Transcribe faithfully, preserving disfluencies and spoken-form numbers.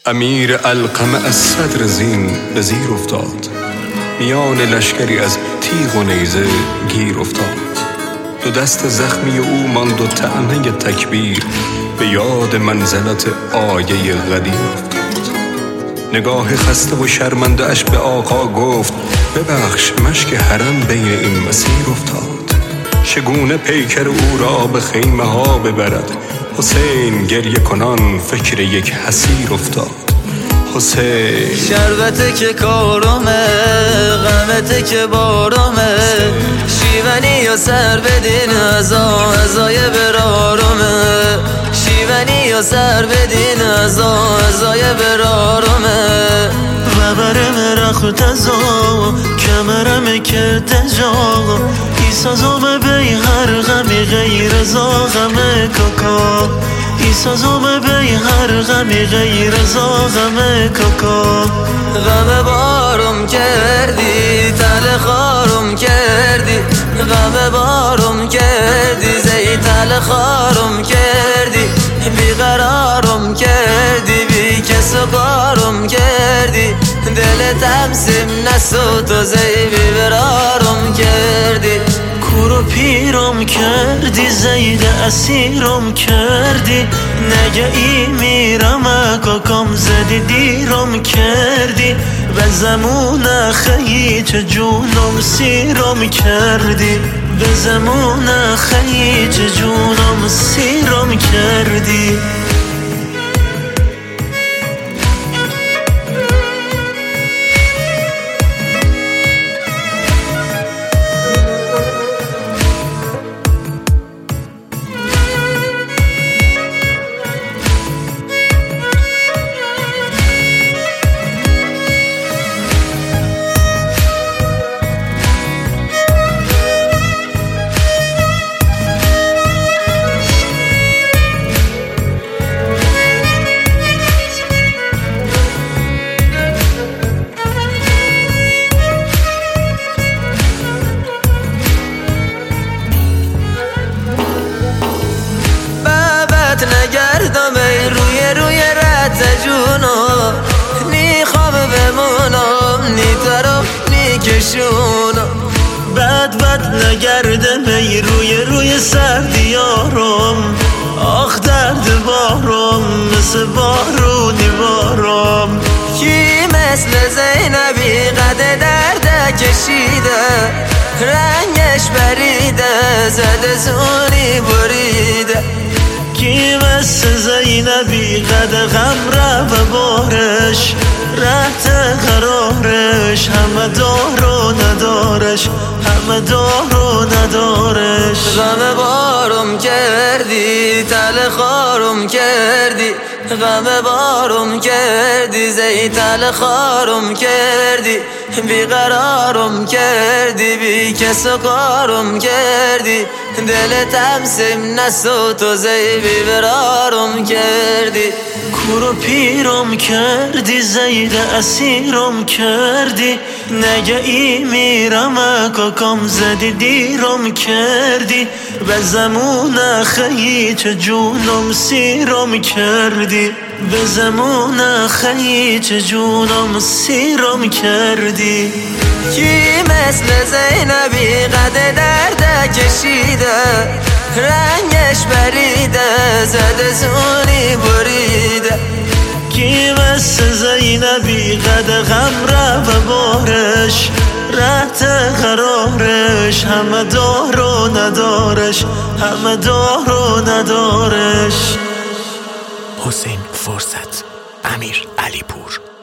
امیر علقمه از صدر زین به زیر افتاد، میان لشکری از تیغ و نیزه گیر افتاد. دو دست زخمی او ماند و طعنه تکبیر، به یاد منزلت آیه قدیر افتاد. نگاه خسته و شرمنده اش به آقا گفت، ببخش مشک حرم بین این مسیر افتاد. چگونه پیکر او را به خیمه ها ببرد، حسین گریه کنان فکر یک حسیر افتاد. حسین شربته که کارمه، غمته که بارمه، شیونی و سر بدین ازا ازای برارمه، شیونی و سر بدین ازا ازای برارمه. وبرم رخت ازا کمرم که تجا، ایسازم بی هر غمی غیر زا غم کاکا، ایسازم بی هر غمی غیر زا غم کاکا. غم بارم کردی تل خارم کردی، غم بارم کردی زی تل خارم کردی، بیقرارم کردی بی کس و کارم کردی، دلتم سیم نسو تو زی بیبرارم کردی. کورو پیرم کردی زید اسیرم کردی، نگه ای میرم کاکام زدی دیرم کردی، به زمون خیی چه جونم سیرم کردی، به زمون خیی چه جونم سیرم کردی. نگردم ای روی روی رد جونو، نی خواب بمونم نی ترم نی کشونم. بد بد نگردم ای روی روی سردیارم، آخ درد بارم مثل بارونی بارم. کی مثل زینبی قد درد کشیده، رنگش بریده زده زونی بریده. کی مثل زینبی قد غم را و بارش، رهت قرارش همه دار و ندارش، همه دار و ندارش. غم بارم کردی تل خارم کردی، غم بارم کردی زی تل خارم کردی، بیقرارم کردی بی کس و کارم کردی، دلتم سیم نسو تو زی بیبرارم کردی. کورو پیرم کردی زید اسیرم کردی، نگه ای میرم کاکام زدی دیرم کردی، به زمون خیی چه جونم سیرم کردی، به زمون خیی چه جونم سیرم کردی. کی مثل زینبی قد درد کشیده، رنگش بریده زده زونی بریده. کی مثل زینبی قد غم را و بارش، رهت قرارش همه دار و ندارش، همه دار و ندارش. حسین فرصت، امیر علی پور.